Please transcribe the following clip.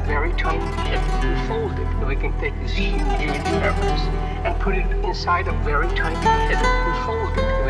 very tiny pit and fold it. And we can take this huge universe and put it inside a very tiny pit and fold it.